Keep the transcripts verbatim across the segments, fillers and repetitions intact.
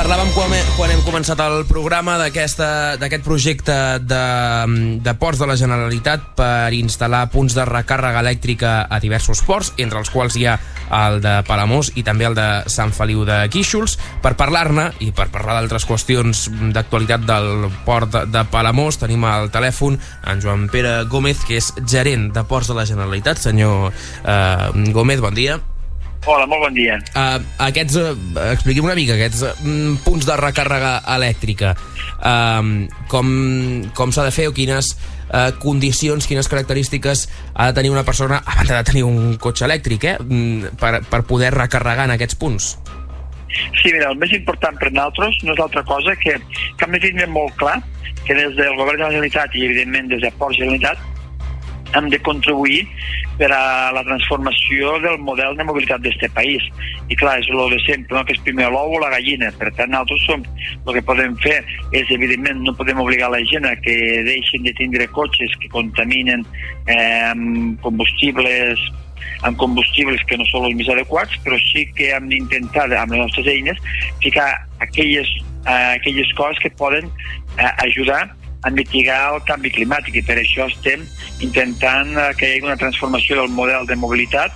Parlàvem quan, quan hem començat el programa d'aquest projecte de, de ports de la Generalitat per instal·lar punts de recàrrega elèctrica a diversos ports, entre els quals hi ha el de Palamós i també el de Sant Feliu de Guíxols. Per parlar-ne i per parlar d'altres qüestions d'actualitat del port de, de Palamós, tenim al telèfon en Joan Pere Gómez, que és gerent de Ports de la Generalitat. Senyor eh, Gómez, bon dia. Hola, molt bon dia. Uh, aquests, uh, expliqui'm una mica, aquests uh, punts de recàrrega elèctrica, uh, com, com s'ha de fer o quines uh, condicions, quines característiques ha de tenir una persona abans de tenir un cotxe elèctric, eh, per, per poder recarregar en aquests punts? Sí, mira, el més important per nosaltres no és altra cosa que, que hem de tenir molt clar que des del Govern de la Generalitat i evidentment des de Ports de la Generalitat hem de contribuir per a la transformació del model de mobilitat d'este país. I clar, és el de sempre, no? Que és primer l'ou o la gallina. Per tant, nosaltres som, el que podem fer és, evidentment, no podem obligar la gent a que deixin de tindre cotxes que contaminen eh, amb combustibles amb combustibles que no són els més adequats, però sí que hem d'intentar, amb les nostres eines, ficar aquelles, eh, aquelles coses que poden eh, ajudar a mitigar el canvi climàtic, i per això estem intentant que hi hagi una transformació del model de mobilitat,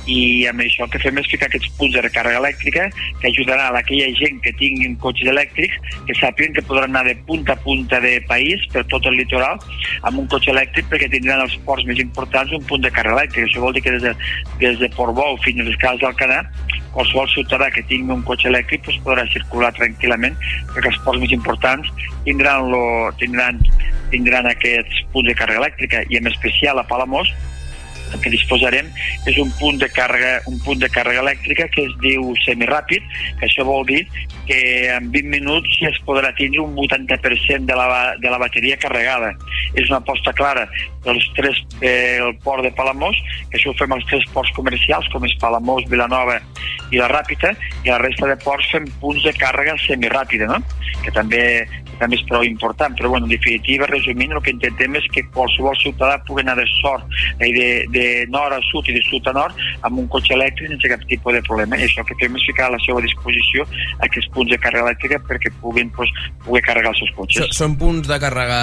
i amb això el que fem és ficar aquests punts de recàrrega elèctrica que ajudarà a aquella gent que tinguin cotxes elèctrics que sàpiguen que podran anar de punta a punta de país per tot el litoral amb un cotxe elèctric, perquè tindran els ports més importants un punt de càrrega elèctrica. Això vol dir que des de, des de Portbou fins a les Cases d'Alcanar, qualsevol ciutadà que tingui un cotxe elèctric pues, podrà circular tranquil·lament, perquè els ports més importants tindran, lo, tindran, tindran aquests punts de càrrega elèctrica, i en especial a Palamós el que disposarem és un punt de càrrega, un punt de càrrega elèctrica que es diu semiràpid, que això vol dir que en vint minuts ja es podrà tindre un vuitanta per cent de la, de la bateria carregada. És una aposta clara dels tres, eh, el port de Palamós, que això ho fem als tres ports comercials, com és Palamós, Vilanova i la Ràpita, i la resta de ports fem punts de càrrega semiràpida, no? que també que també és prou important, però bueno, en definitiva, resumint, el que intentem és que qualsevol ciutadà pugui anar de sort, de, de nord a sud i de sud a nord amb un cotxe elèctric sense cap tipus de problema, i això que fem és ficar a la seva disposició aquests punts de càrrega elèctrica perquè puguin pues, poder carregar els seus cotxes. Són punts de càrrega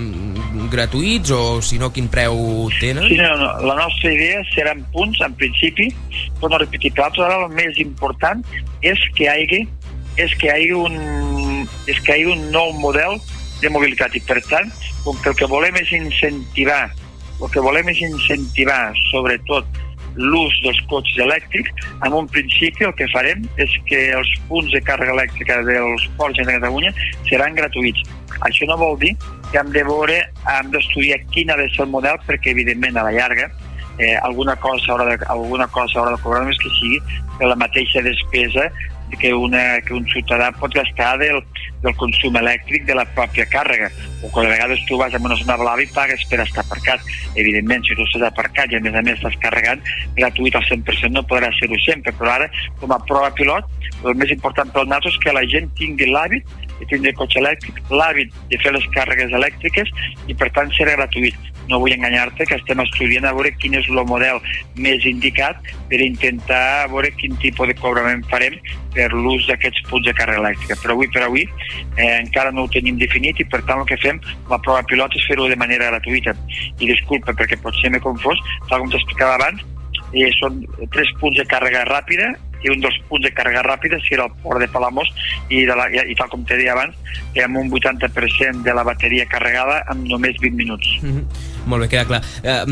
mm, gratuïts o, si no, quin preu tenen? Sí, no, no. La nostra idea seran punts, en principi, però no repetir, però ara el més important és que hi hagi és que hi hagi un és que hi hagi un nou model de mobilitat, i per tant, com que el que volem és incentivar el que volem és incentivar sobretot l'ús dels cotxes elèctrics, en un principi el que farem és que els punts de càrrega elèctrica dels ports de Catalunya seran gratuïts. Això no vol dir que hem de veure, hem d'estudiar quin ha de ser el model, perquè evidentment a la llarga eh, alguna cosa s'haurà de, alguna cosa s'haurà de cobrar, només que sigui per la mateixa despesa que, una, que un ciutadà pot gastar del, del consum elèctric de la pròpia càrrega, o que a vegades tu vas a una zona blava i pagues per estar aparcat. Evidentment, si tu estàs aparcat i a més a més estàs carregant, gratuït al cent per cent no podrà ser-ho sempre, però ara, com a prova pilot, el més important per nosaltres és que la gent tingui l'hàbit de tindre cotxe elèctric, l'hàbit de fer les càrregues elèctriques, i per tant serà gratuït. No vull enganyar-te, que estem estudiant a veure quin és el model més indicat per intentar veure quin tipus de cobrament farem per l'ús d'aquests punts de càrrega elèctrica. Però avui per avui eh, encara no ho tenim definit, i per tant el que fem, la prova pilot, és fer-ho de manera gratuïta. I disculpa, perquè potser m'he confós, tal com t'explicava abans, eh, són tres punts de càrrega ràpida, i un dels punts de càrrega ràpida serà el port de Palamós, i, de la, i tal com t'he dit abans, que amb un vuitanta per cent de la bateria carregada en només vint minuts. Mm-hmm. Molt bé, queda clar. Eh,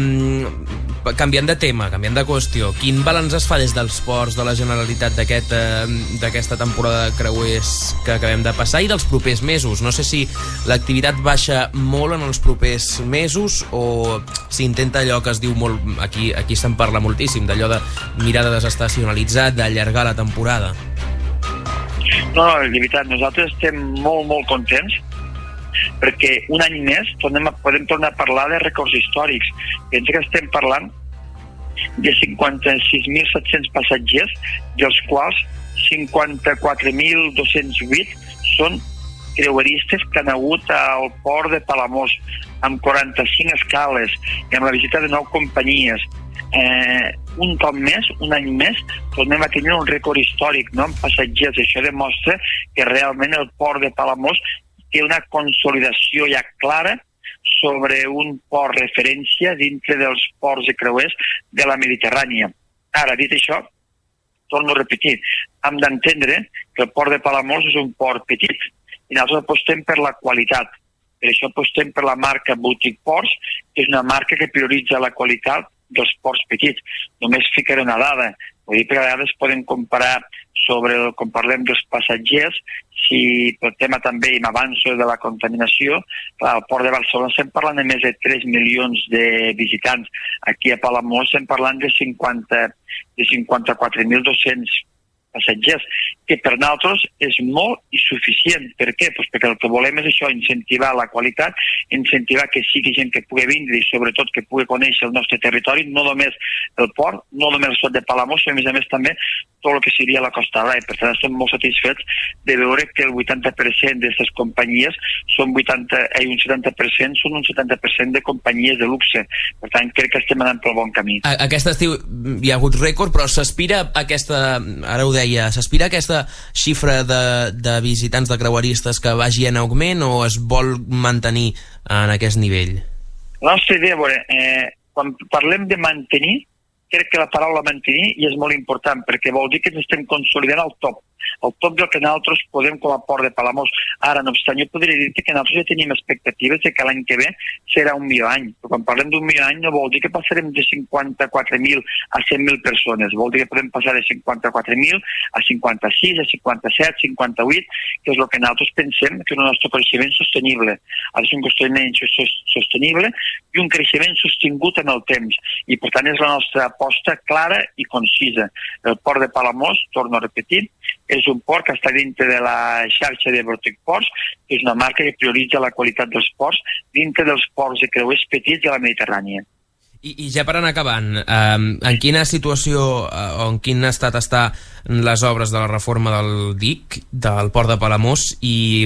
mm, canviant de tema, canviant de qüestió, quin balanç es fa des dels ports de la Generalitat d'aquest, eh, d'aquesta temporada de creuers que acabem de passar i dels propers mesos? No sé si l'activitat baixa molt en els propers mesos o si intenta allò que es diu molt, aquí, aquí se'n parla moltíssim, d'allò de mirar de desestacionalitzar, d'allargar la temporada. No, no, de veritat, nosaltres estem molt, molt contents, perquè un any més tornem a, podem tornar a parlar de rècords històrics. Pensa que estem parlant de cinquanta-sis mil set-cents passatgers, dels quals cinquanta-quatre mil dos-cents vuit són creueristes que han hagut al port de Palamós, amb quaranta-cinc escales i amb la visita de nou companyies. Eh, un cop més, un any més, tornem a tenir un rècord històric, no?, amb passatgers. Això demostra que realment el port de Palamós té una consolidació ja clara sobre un port referència dintre dels ports i creuers de la Mediterrània. Ara, dit això, torno a repetir, hem d'entendre que el port de Palamós és un port petit i nosaltres apostem per la qualitat. Per això apostem per la marca Boutique Ports, que és una marca que prioritza la qualitat dels ports petits. Només ficaré una dada. Vull dir que a vegades podem comparar sobre, el, quan parlem dels passatgers, si pel tema també, i m'avanço de la contaminació, al port de Barcelona estem parlant de més de tres milions de visitants. Aquí a Palamós estem parlant de cinquanta, de cinquanta-quatre mil dos-cents passatgers, que per nosaltres és molt i suficient. Per què? Pues perquè el que volem és això, incentivar la qualitat, incentivar que sigui gent que pugui vindre i sobretot que pugui conèixer el nostre territori, no només el port, no només el sud de Palamós, sinó a més a més també tot el que seria la Costa Brava. Per tant, estem molt satisfets de veure que el vuitanta per cent d'aquestes companyies són vuitanta, eh, un setanta per cent són un setanta per cent de companyies de luxe. Per tant, crec que estem anant pel bon camí. Aquest estiu hi ha hagut rècord, però s'aspira a aquesta, ara ho deia, s'aspira a aquesta xifra de, de visitants, de creueristes que vagi en augment o es vol mantenir en aquest nivell? La nostra idea, veure, eh, quan parlem de mantenir, crec que la paraula mantenir i és molt important, perquè vol dir que ens estem consolidant al top, el top del que nosaltres podem com a port de Palamós. Ara, no obstant, jo podria dir que nosaltres ja tenim expectatives de que l'any que ve serà un millor any. Però quan parlem d'un millor any no vol dir que passarem de cinquanta-quatre mil a cent mil persones. Vol dir que podem passar de cinquanta-quatre mil a cinquanta-sis, a cinquanta-set, cinquanta-vuit, que és el que nosaltres pensem que és el nostre creixement sostenible. Ha de ser un creixement sostenible i un creixement sostingut en el temps. I, per tant, és la nostra aposta clara i concisa. El port de Palamós, torno a repetir, és un port que està dintre de la xarxa de Boutique Ports, que és una marca que prioritza la qualitat dels ports dintre dels ports i creuers petits de la Mediterrània. I, i ja per anar acabant, eh, en quina situació eh, o en quin estat està les obres de la reforma del dic, del port de Palamós, i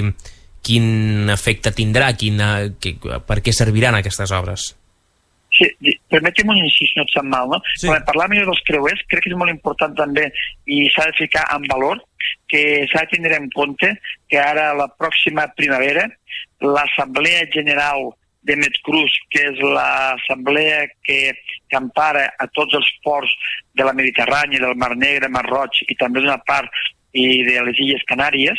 quin efecte tindrà, quina, que, per què serviran aquestes obres? Sí, permetem un incís, no et sap mal, no? Sí. Quan parlem dels creuers, crec que és molt important també i s'ha de ficar en valor que s'ha de tindre en compte que ara la pròxima primavera l'Assemblea General de Medcruz, que és l'assemblea que, que empara a tots els ports de la Mediterrània, del Mar Negre, Mar Roig i també d'una part i de les Illes Canàries,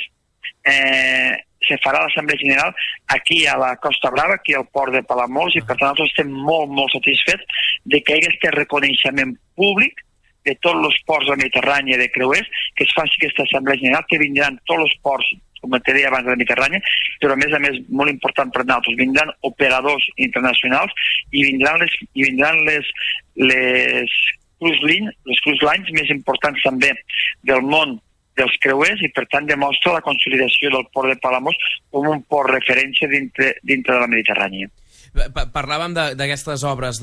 eh, se farà l'Assemblea General aquí a la Costa Brava, aquí al port de Palamós, i per tant nosaltres estem molt, molt satisfets de que hi hagi aquest reconeixement públic de tots els ports de la Mediterrània de creuers, que es faci aquesta Assemblea General, que vindran tots els ports, com te deia abans, de la Mediterrània, però a més a més, molt important per nosaltres, vindran operadors internacionals i vindran les, i vindran les, les cruise lines, les cruise lines més importants també del món dels creuers i per tant demostra la consolidació del port de Palamós com un port referència dintre, dintre de la Mediterrània. Parlàvem d'aquestes obres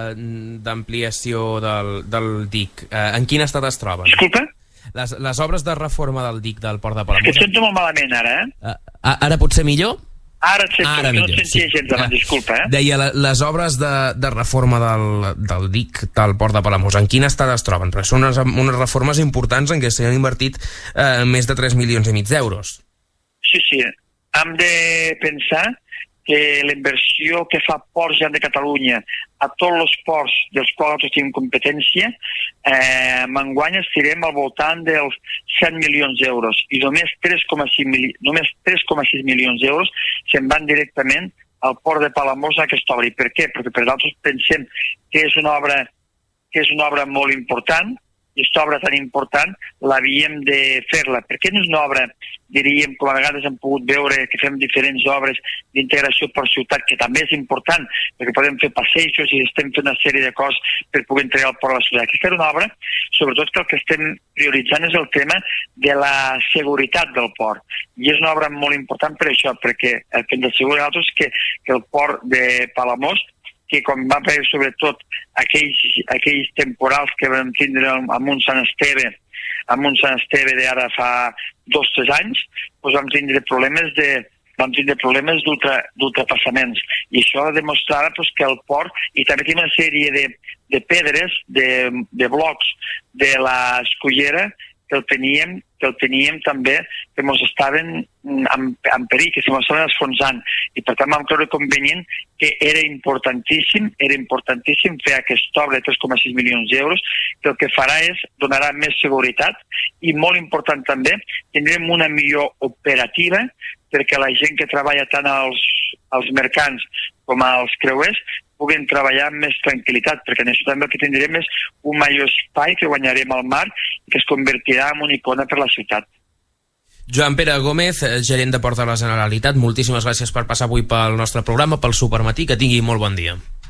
d'ampliació de, del, del dic. Eh, en quin estat es troben? Disculpa? Les, les obres de reforma del dic del port de Palamós. És que et sento molt malament ara, eh? Uh, ara pot ser millor? Ara et sento, Ara no et sentia sí. gens abans, disculpa, eh? Deia, les obres de, de reforma del, del dic del port de Palamós, en quin estat es troben? Perquè són unes, unes reformes importants en què s'han invertit eh, més de tres milions i mig d'euros. Sí, sí. Hem de pensar que la inversió que fa Ports Generals de Catalunya a tots els ports dels quals nosaltres tenim competència, eh, m'enguany estirem al voltant dels set milions d'euros i només tres coma sis milions d'euros se'n van directament al port de Palamós a aquesta obra. I per què? Perquè per nosaltres pensem que és una obra, que és una obra molt important, i aquesta obra tan important l'havíem de fer-la. Per què no és una obra, diríem, com a vegades hem pogut veure que fem diferents obres d'integració per ciutat, que també és important, perquè podem fer passejos i estem fent una sèrie de coses per poder entregar el port a la ciutat. Aquesta era una obra, sobretot que el que estem prioritzant és el tema de la seguretat del port. I és una obra molt important per això, perquè el que ens assegura a nosaltres és que, que el port de Palamós, que com va haver sobretot aquells, aquells temporals que vam tindre amb un Sant Esteve, amb un Sant Esteve d'ara fa dos o tres anys, doncs vam tindre problemes de, vam tindre problemes d'ultrapassaments, i això demostrava pues, que el port, i també tenim una sèrie de, de pedres, de, de blocs de la escullera, que el teníem, que el teníem també, que ens estaven en, en perill, que se ens estaven esfonsant. I per tant vam creure convenient que era importantíssim, era importantíssim fer aquesta obra de tres coma sis milions d'euros, que el que farà és, donarà més seguretat, i molt important també, tindrem una millor operativa, perquè la gent que treballa tant als, als mercants com als creuers puguin treballar amb més tranquil·litat, perquè en això també el que tindrem és un major espai que guanyarem al mar i que es convertirà en una icona per la ciutat. Joan Pere Gómez, gerent de Ports de la Generalitat, moltíssimes gràcies per passar avui pel nostre programa, pel Supermatí, que tingui molt bon dia.